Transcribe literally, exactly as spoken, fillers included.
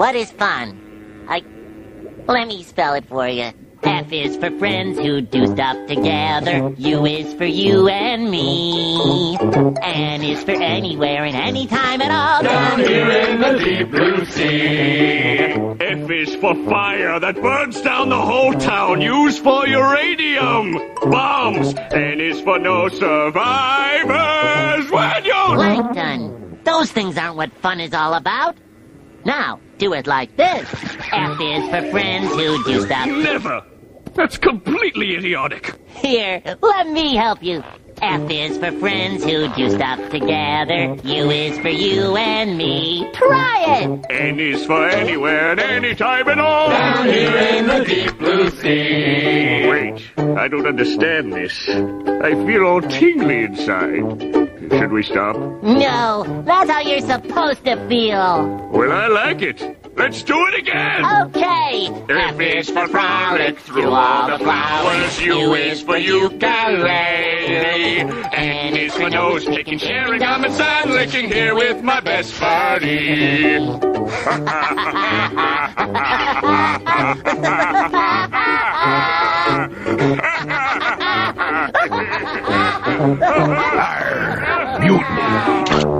What is fun? I... Let me spell it for you. F is for friends who do stuff together. U is for you and me. N is for anywhere and anytime at all. Down here in the deep blue sea. F is for fire that burns down the whole town, used for uranium bombs. N is for no survivors when you're... Plankton. Those things aren't what fun is all about. Now, do it like this. F is for friends who do stuff... Never! That's completely idiotic. Here, let me help you. F is for friends who do stuff together. U is for you and me. Try it! N is for anywhere and anytime at all. Down here in the deep blue sea. Wait, I don't understand this. I feel all tingly inside. Should we stop? No, that's how you're supposed to feel. Well, I like it. Let's do it again! Okay! F is for frolic through all the flowers. U is for ukulele. N is for nose picking, sharing gum and sun licking here with my best buddy. Mutiny.